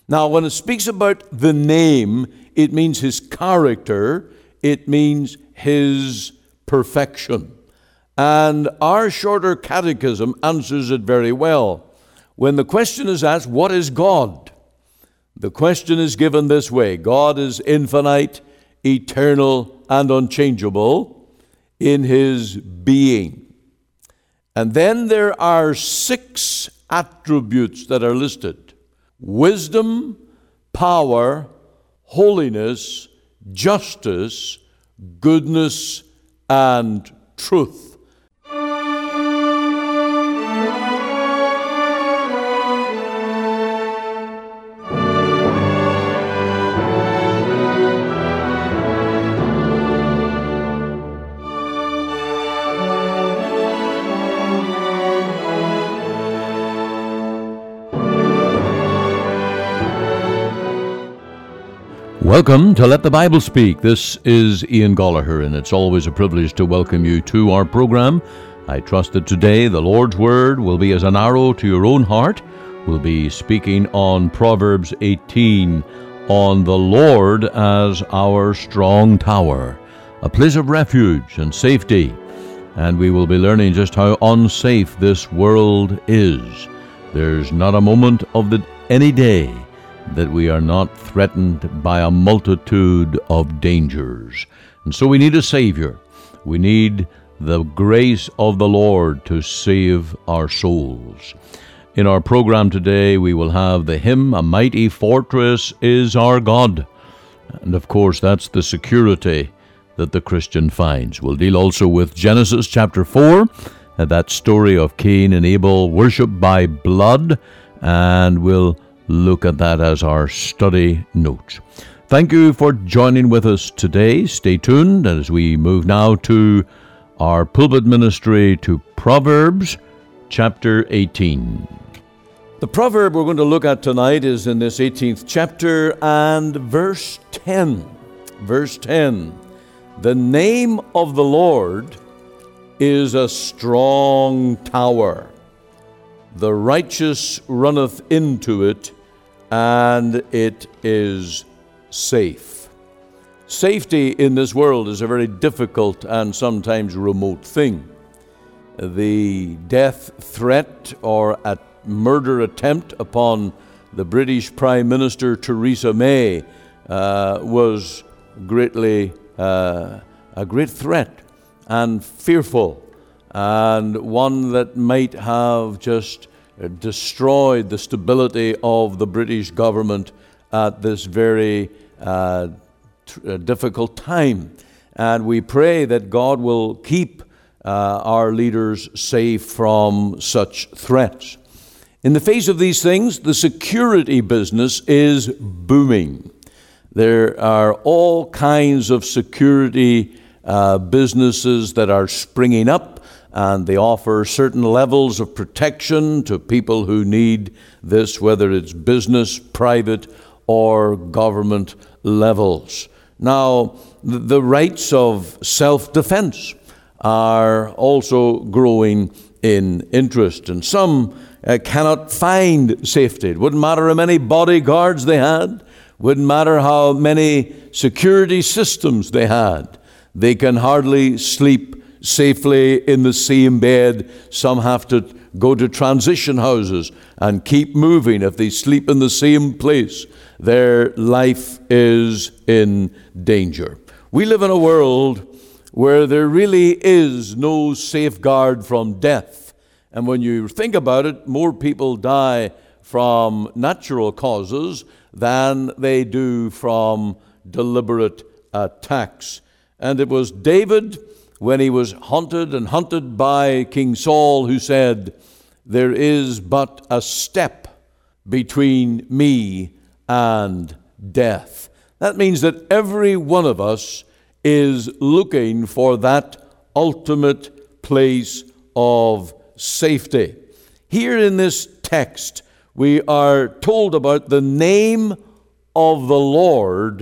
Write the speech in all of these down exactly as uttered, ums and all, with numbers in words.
Now, when it speaks about the name, it means his character, it means his perfection. And our shorter catechism answers it very well. When the question is asked, what is God? The question is given this way: God is infinite, eternal, and unchangeable in his being. And then there are six attributes that are listed: wisdom, power, holiness, justice, goodness, and truth. Welcome to Let the Bible Speak. This is Ian Gollaher, and it's always a privilege to welcome you to our program. I trust that today the Lord's Word will be as an arrow to your own heart. We'll be speaking on Proverbs eighteen, on the Lord as our strong tower, a place of refuge and safety. And we will be learning just how unsafe this world is. There's not a moment of the, any day that we are not threatened by a multitude of dangers. And so we need a Savior. We need the grace of the Lord to save our souls. In our program today, we will have the hymn, "A Mighty Fortress is Our God." And of course, that's the security that the Christian finds. We'll deal also with Genesis chapter four, that story of Cain and Abel, worship by blood, and we'll look at that as our study notes. Thank you for joining with us today. Stay tuned as we move now to our pulpit ministry to Proverbs chapter eighteen. The proverb we're going to look at tonight is in this eighteenth chapter and verse ten. Verse ten. The name of the Lord is a strong tower. The righteous runneth into it, and it is safe. Safety in this world is a very difficult and sometimes remote thing. The death threat or a murder attempt upon the British Prime Minister Theresa May uh, was greatly uh, a great threat and fearful, and one that might have just destroyed the stability of the British government at this very uh, t- difficult time. And we pray that God will keep uh, our leaders safe from such threats. In the face of these things, the security business is booming. There are all kinds of security uh, businesses that are springing up, and they offer certain levels of protection to people who need this, whether it's business, private, or government levels. Now, the rights of self-defense are also growing in interest, and some uh, cannot find safety. It wouldn't matter how many bodyguards they had, wouldn't matter how many security systems they had. They can hardly sleep safely in the same bed. Some have to go to transition houses and keep moving. If they sleep in the same place, their life is in danger. We live in a world where there really is no safeguard from death. And when you think about it, more people die from natural causes than they do from deliberate attacks. And it was David, when he was hunted and hunted by King Saul, who said, "There is but a step between me and death." That means that every one of us is looking for that ultimate place of safety. Here in this text, we are told about the name of the Lord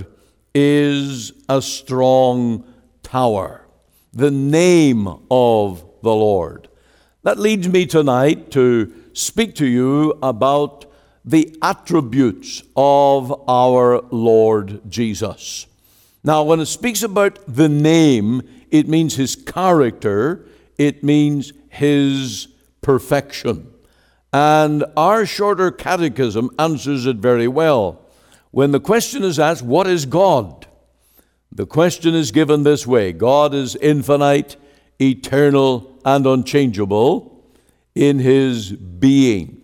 is a strong tower. The name of the Lord. That leads me tonight to speak to you about the attributes of our Lord Jesus. Now, when it speaks about the name, it means his character, it means his perfection. And our shorter catechism answers it very well. When the question is asked, what is God? The question is given this way: God is infinite, eternal, and unchangeable in his being.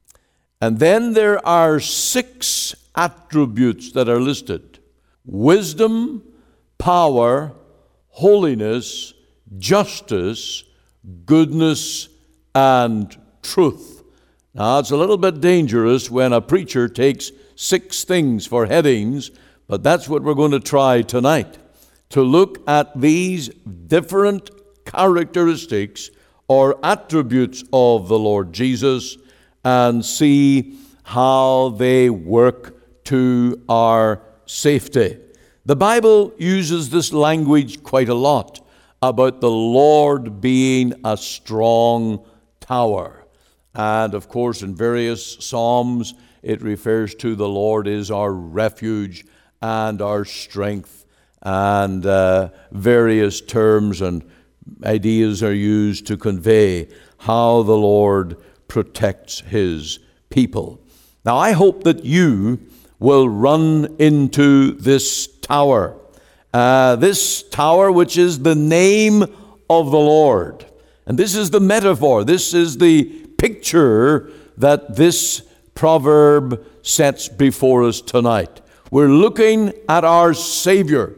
And then there are six attributes that are listed: wisdom, power, holiness, justice, goodness, and truth. Now, it's a little bit dangerous when a preacher takes six things for headings, but that's what we're going to try tonight, to look at these different characteristics or attributes of the Lord Jesus and see how they work to our safety. The Bible uses this language quite a lot about the Lord being a strong tower. And of course, in various Psalms, it refers to the Lord is our refuge and our strength, and uh, various terms and ideas are used to convey how the Lord protects his people. Now, I hope that you will run into this tower, uh, this tower which is the name of the Lord. And this is the metaphor, this is the picture that this proverb sets before us tonight. We're looking at our Savior,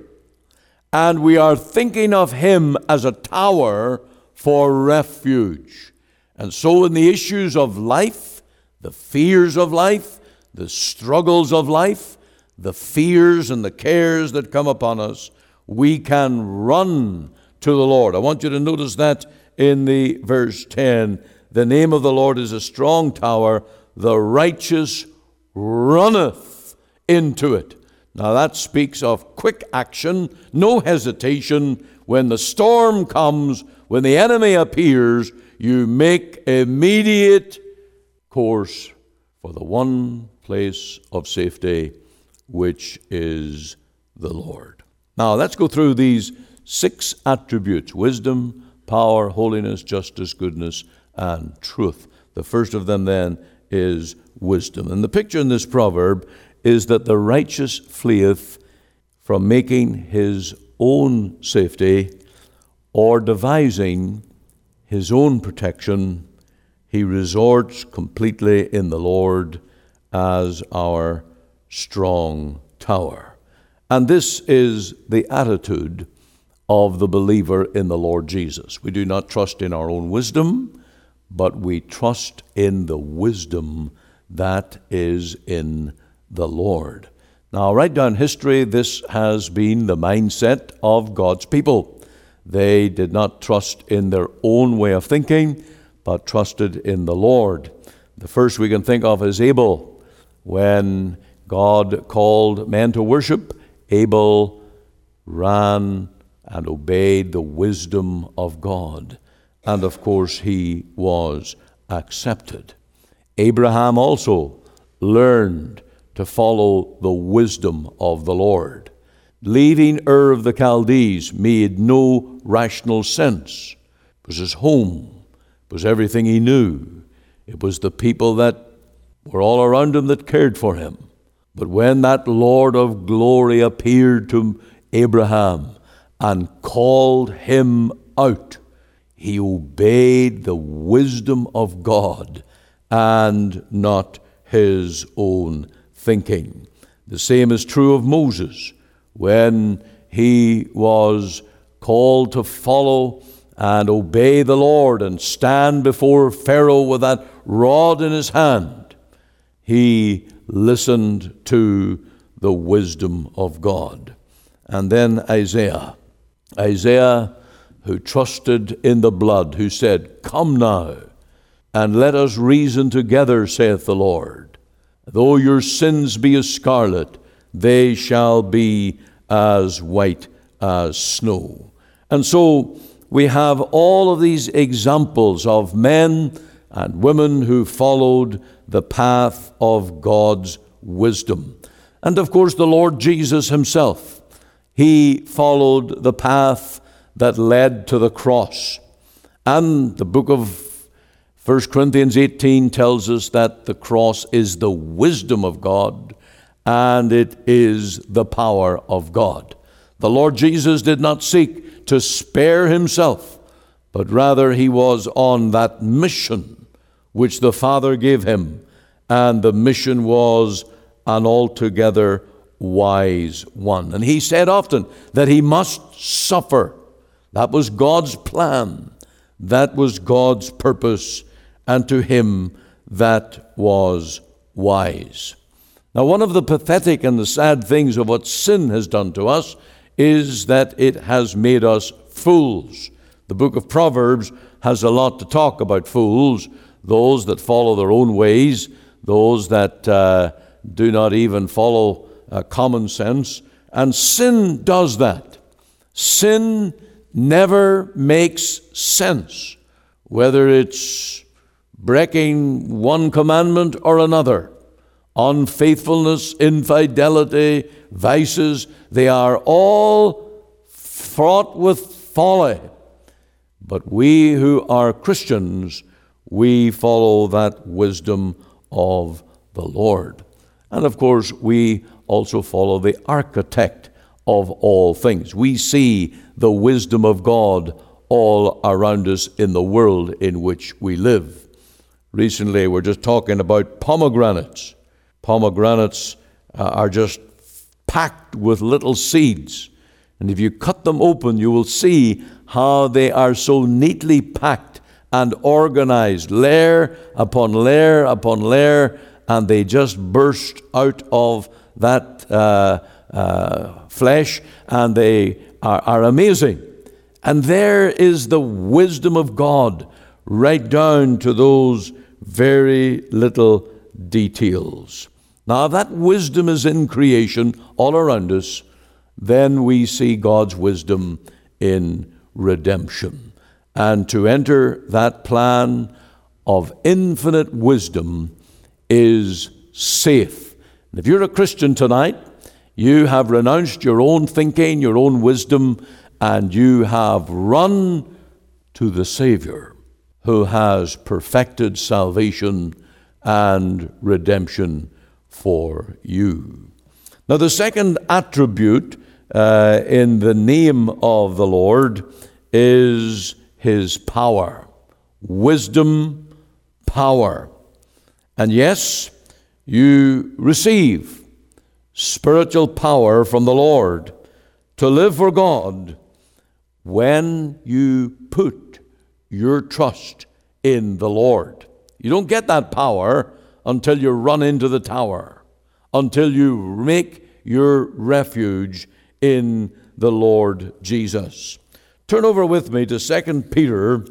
and we are thinking of him as a tower for refuge. And so in the issues of life, the fears of life, the struggles of life, the fears and the cares that come upon us, we can run to the Lord. I want you to notice that in the verse ten. The name of the Lord is a strong tower, the righteous runneth into it. Now that speaks of quick action, no hesitation. When the storm comes, when the enemy appears, you make immediate course for the one place of safety, which is the Lord. Now let's go through these six attributes: wisdom, power, holiness, justice, goodness, and truth. The first of them then is wisdom. And the picture in this proverb is that the righteous fleeth from making his own safety or devising his own protection. He resorts completely in the Lord as our strong tower. And this is the attitude of the believer in the Lord Jesus. We do not trust in our own wisdom, but we trust in the wisdom that is in the Lord. Now, right down history, this has been the mindset of God's people. They did not trust in their own way of thinking, but trusted in the Lord. The first we can think of is Abel. When God called men to worship, Abel ran and obeyed the wisdom of God. And of course, he was accepted. Abraham also learned to follow the wisdom of the Lord. Leaving Ur of the Chaldees made no rational sense. It was his home. It was everything he knew. It was the people that were all around him that cared for him. But when that Lord of glory appeared to Abraham and called him out, he obeyed the wisdom of God and not his own thinking. The same is true of Moses. When he was called to follow and obey the Lord and stand before Pharaoh with that rod in his hand, he listened to the wisdom of God. And then Isaiah. Isaiah, who trusted in the blood, who said, "Come now, and let us reason together, saith the Lord. Though your sins be as scarlet, they shall be as white as snow." And so we have all of these examples of men and women who followed the path of God's wisdom. And of course, the Lord Jesus himself, he followed the path that led to the cross. And the book of First Corinthians eighteen tells us that the cross is the wisdom of God, and it is the power of God. The Lord Jesus did not seek to spare himself, but rather he was on that mission which the Father gave him, and the mission was an altogether wise one. And he said often that he must suffer. That was God's plan. That was God's purpose, and to him that was wise. Now, one of the pathetic and the sad things of what sin has done to us is that it has made us fools. The book of Proverbs has a lot to talk about fools, those that follow their own ways, those that uh, do not even follow uh, common sense. And sin does that. Sin never makes sense, whether it's breaking one commandment or another. Unfaithfulness, infidelity, vices, they are all fraught with folly. But we who are Christians, we follow that wisdom of the Lord. And of course, we also follow the architect of all things. We see the wisdom of God all around us in the world in which we live. Recently, we're just talking about pomegranates. Pomegranates uh, are just packed with little seeds. And if you cut them open, you will see how they are so neatly packed and organized, layer upon layer upon layer, and they just burst out of that uh, uh, flesh, and they are, are amazing. And there is the wisdom of God right down to those very little details. Now, if that wisdom is in creation all around us, then we see God's wisdom in redemption. And to enter that plan of infinite wisdom is safe. And if you're a Christian tonight, you have renounced your own thinking, your own wisdom, and you have run to the Savior who has perfected salvation and redemption for you. Now, the second attribute uh, in the name of the Lord is his power. Wisdom, power. And yes, you receive spiritual power from the Lord to live for God when you put your trust in the Lord. You don't get that power until you run into the tower, until you make your refuge in the Lord Jesus. Turn over with me to Second Peter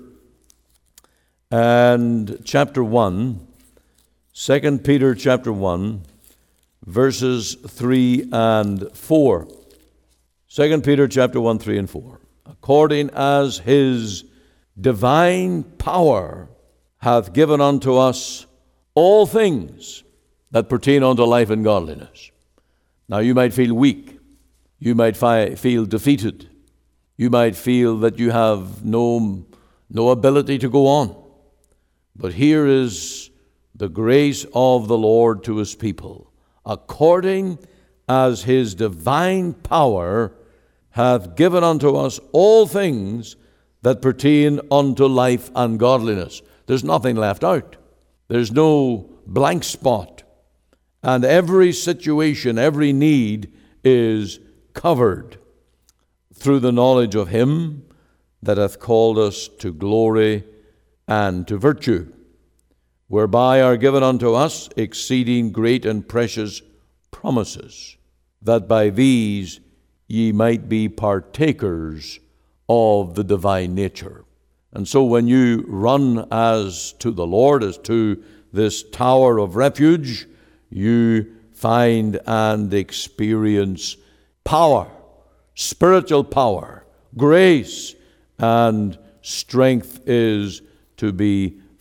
and chapter one. Second Peter chapter one, verses three and four. Second Peter chapter one, three and four. According as his divine power hath given unto us all things that pertain unto life and godliness. Now, you might feel weak. You might fi- feel defeated. You might feel that you have no, no ability to go on. But here is the grace of the Lord to his people. According as his divine power hath given unto us all things that pertain unto life and godliness. There's nothing left out. There's no blank spot. And every situation, every need is covered through the knowledge of him that hath called us to glory and to virtue, whereby are given unto us exceeding great and precious promises, that by these ye might be partakers of the divine nature. And so when you run as to the Lord, as to this tower of refuge, you find and experience power, spiritual power, grace, and strength is to be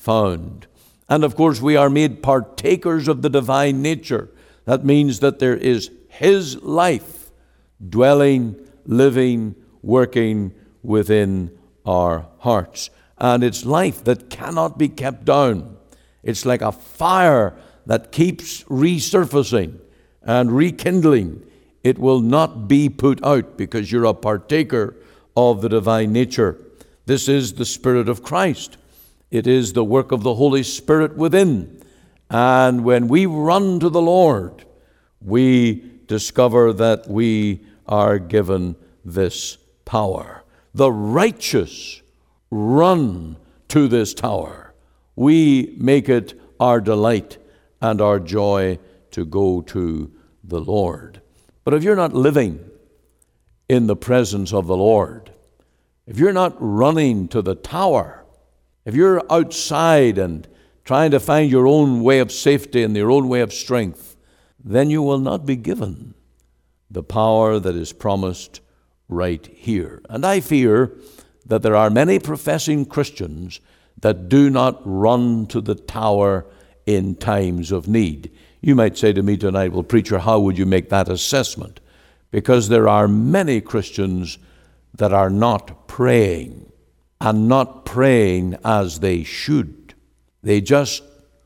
found. And of course, we are made partakers of the divine nature. That means that there is His life dwelling, living, working within our hearts. And it's life that cannot be kept down. It's like a fire that keeps resurfacing and rekindling. It will not be put out because you're a partaker of the divine nature. This is the Spirit of Christ. It is the work of the Holy Spirit within. And when we run to the Lord, we discover that we are given this power. The righteous run to this tower. We make it our delight and our joy to go to the Lord. But if you're not living in the presence of the Lord, if you're not running to the tower, if you're outside and trying to find your own way of safety and your own way of strength, then you will not be given the power that is promised right here. And I fear that there are many professing Christians that do not run to the tower in times of need. You might say to me tonight, well, preacher, how would you make that assessment? Because there are many Christians that are not praying, and not praying as they should. They just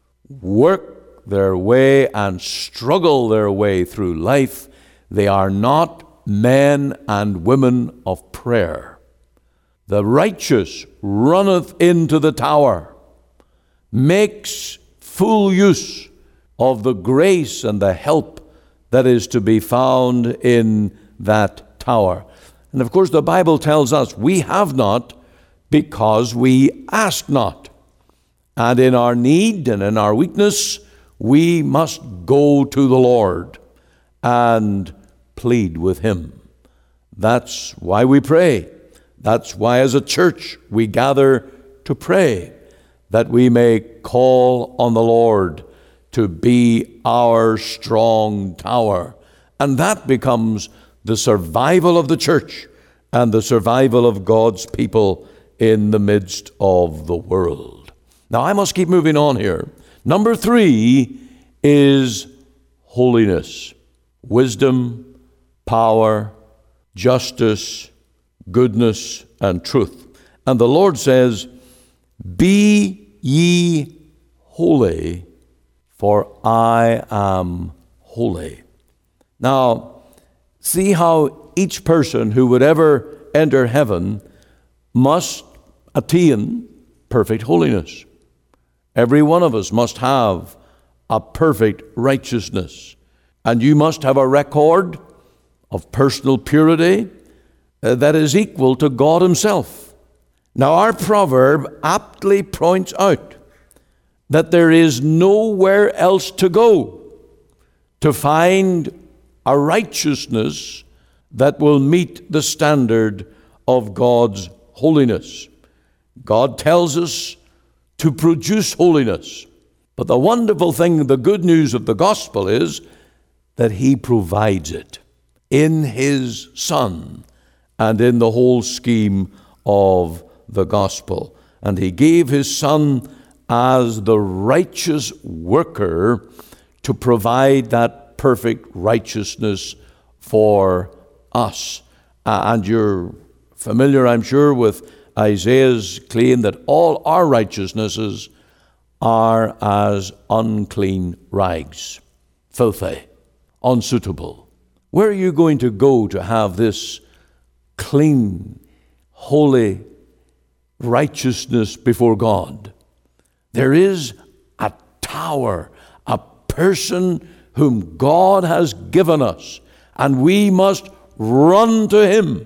work their way and struggle their way through life. They are not men and women of prayer. The righteous runneth into the tower, makes full use of the grace and the help that is to be found in that tower. And of course, the Bible tells us we have not because we ask not. And in our need and in our weakness, we must go to the Lord and plead with Him. That's why we pray. That's why as a church we gather to pray, that we may call on the Lord to be our strong tower. And that becomes the survival of the church and the survival of God's people in the midst of the world. Now, I must keep moving on here. Number three is holiness. Wisdom, power, justice, goodness, and truth. And the Lord says, "Be ye holy, for I am holy." Now, see how each person who would ever enter heaven must attain perfect holiness. Every one of us must have a perfect righteousness. And you must have a record of personal purity uh, that is equal to God Himself. Now, our proverb aptly points out that there is nowhere else to go to find a righteousness that will meet the standard of God's holiness. God tells us to produce holiness. But the wonderful thing, the good news of the gospel is that He provides it in His Son and in the whole scheme of the gospel. And He gave His Son as the righteous worker to provide that perfect righteousness for us. Uh, and you're familiar, I'm sure, with Isaiah's claim that all our righteousnesses are as unclean rags, filthy, unsuitable. Where are you going to go to have this clean, holy righteousness before God? There is a tower, a person whom God has given us, and we must run to Him.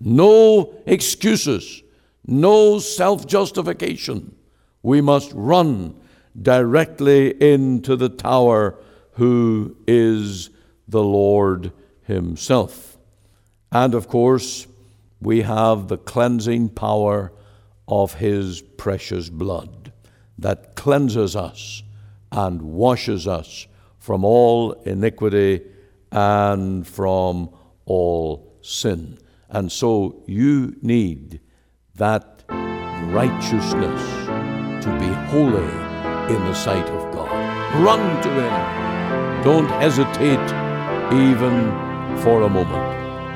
No excuses, no self-justification. We must run directly into the tower who is the Lord Himself. And of course, we have the cleansing power of His precious blood that cleanses us and washes us from all iniquity and from all sin. And so you need that righteousness to be holy in the sight of God. Run to Him. Don't hesitate even for a moment.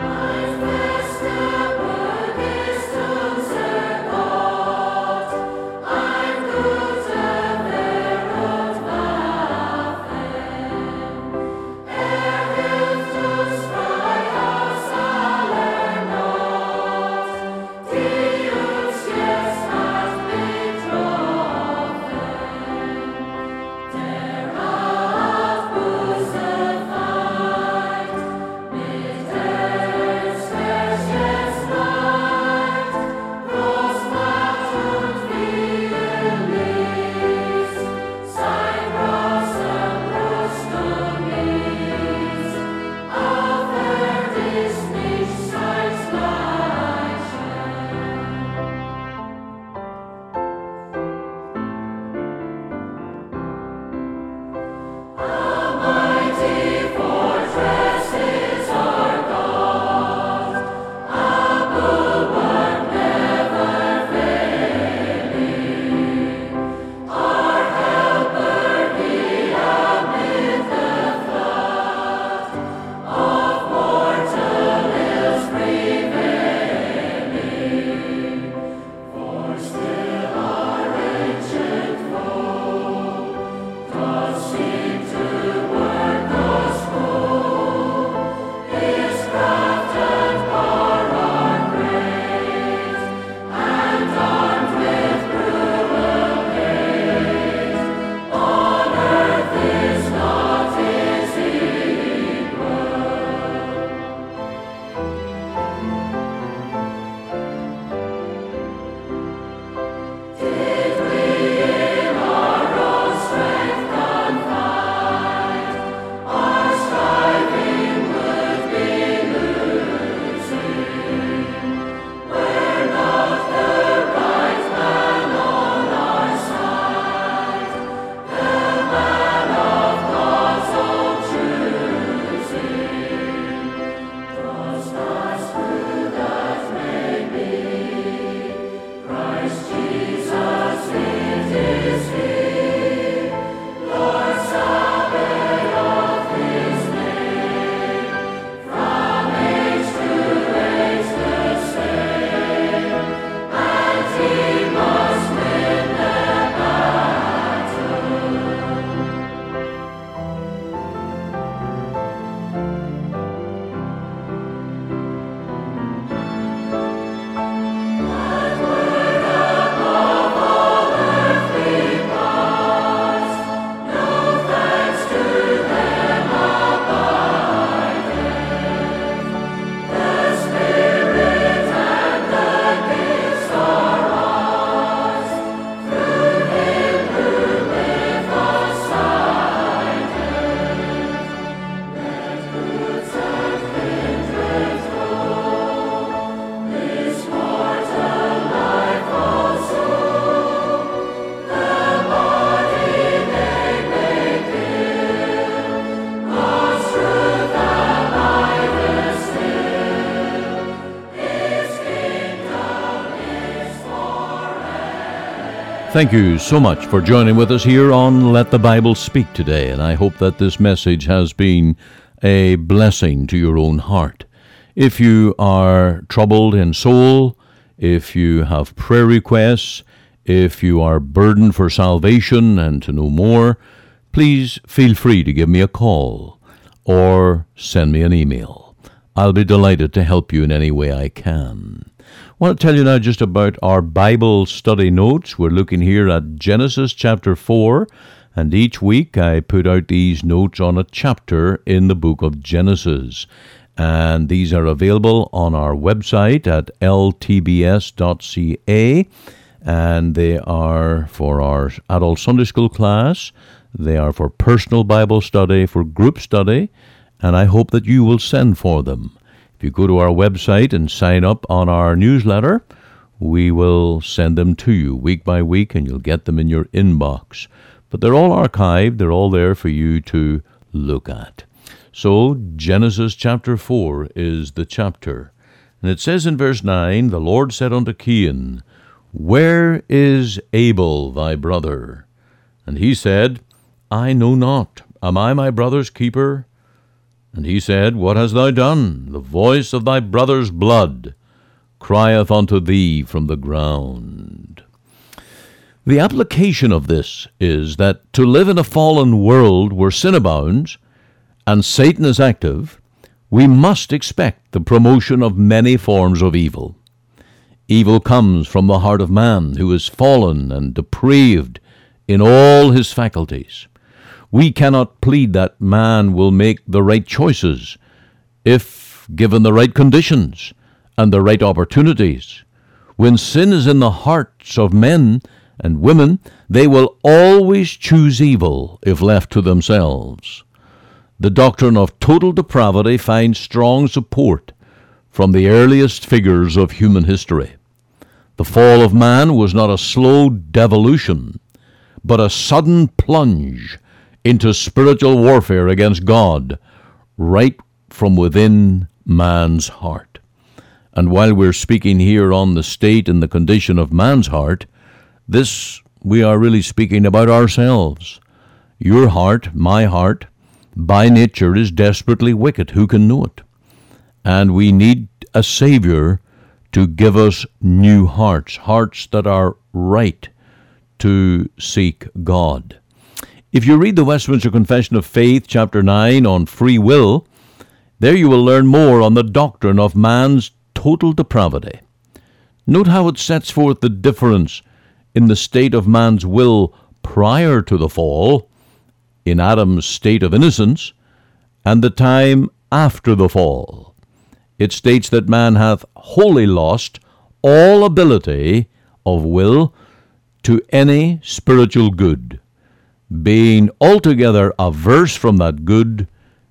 Thank you so much for joining with us here on Let the Bible Speak today, and I hope that this message has been a blessing to your own heart. If you are troubled in soul, if you have prayer requests, if you are burdened for salvation and to know more, please feel free to give me a call or send me an email. I'll be delighted to help you in any way I can. I want to tell you now just about our Bible study notes. We're looking here at Genesis chapter four, and each week I put out these notes on a chapter in the book of Genesis. And these are available on our website at l t b s dot c a, and they are for our adult Sunday school class, they are for personal Bible study, for group study, and I hope that you will send for them. If you go to our website and sign up on our newsletter, we will send them to you week by week, and you'll get them in your inbox. But they're all archived, they're all there for you to look at. So, Genesis chapter four is the chapter. And it says in verse nine, "The Lord said unto Cain, Where is Abel thy brother? And he said, I know not. Am I my brother's keeper? And he said, What hast thou done? The voice of thy brother's blood crieth unto thee from the ground. The application of this is that to live in a fallen world where sin abounds and Satan is active, we must expect the promotion of many forms of evil. Evil comes from the heart of man, who is fallen and depraved in all his faculties. We cannot plead that man will make the right choices if given the right conditions and the right opportunities. When sin is in the hearts of men and women, they will always choose evil if left to themselves. The doctrine of total depravity finds strong support from the earliest figures of human history. The fall of man was not a slow devolution, but a sudden plunge into spiritual warfare against God, right from within man's heart. And while we're speaking here on the state and the condition of man's heart, this we are really speaking about ourselves. Your heart, my heart, by nature is desperately wicked. Who can know it? And we need a Savior to give us new hearts, hearts that are right to seek God. If you read the Westminster Confession of Faith, chapter nine, on free will, there you will learn more on the doctrine of man's total depravity. Note how it sets forth the difference in the state of man's will prior to the fall, in Adam's state of innocence, and the time after the fall. It states that man hath wholly lost all ability of will to any spiritual good, being altogether averse from that good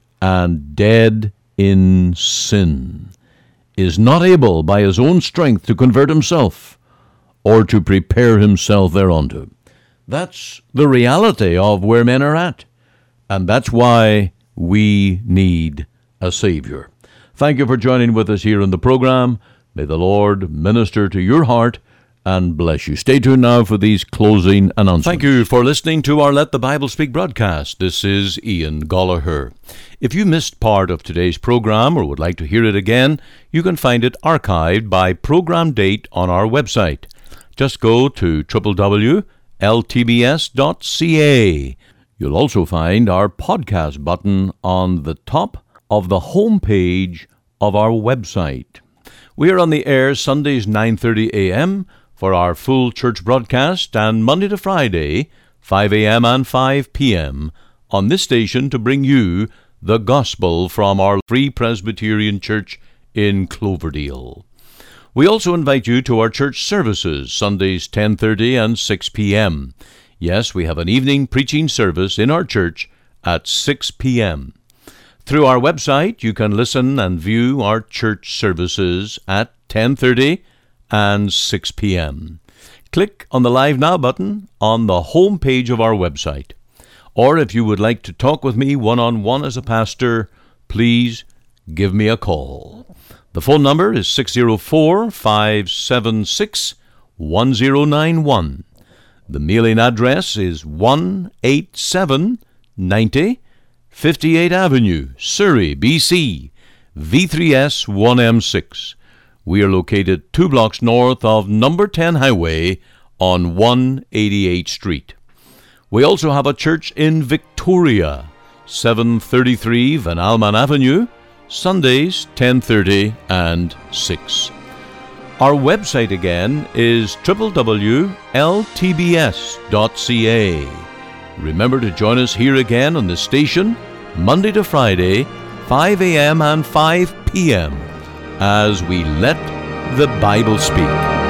and dead in sin, is not able by his own strength to convert himself or to prepare himself thereunto. That's the reality of where men are at, and that's why we need a Savior. Thank you for joining with us here in the program. May the Lord minister to your heart and bless you. Stay tuned now for these closing announcements. Thank you for listening to our Let the Bible Speak broadcast. This is Ian Gollaher. If you missed part of today's program or would like to hear it again, you can find it archived by program date on our website. Just go to w w w dot l t b s dot c a. You'll also find our podcast button on the top of the home page of our website. We are on the air Sundays nine thirty a.m. for our full church broadcast, and Monday to Friday, five a.m. and five p.m. on this station to bring you the gospel from our Free Presbyterian Church in Cloverdale. We also invite you to our church services, Sundays ten thirty and six p.m. Yes, we have an evening preaching service in our church at six p.m. Through our website, you can listen and view our church services at ten thirty and six p.m. Click on the Live Now button on the home page of our website. Or if you would like to talk with me one-on-one as a pastor, please give me a call. The phone number is six oh four, five seven six, one oh nine one. The mailing address is one eighty-seven ninety fifty-eighth Avenue, Surrey, B C, V three S one M six. We are located two blocks north of number ten Highway on one eighty-eighth Street. We also have a church in Victoria, seven thirty-three Van Alman Avenue, Sundays ten thirty and six. Our website again is w w w dot l t b s dot c a. Remember to join us here again on the station, Monday to Friday, five a.m. and five p.m. as we let the Bible speak.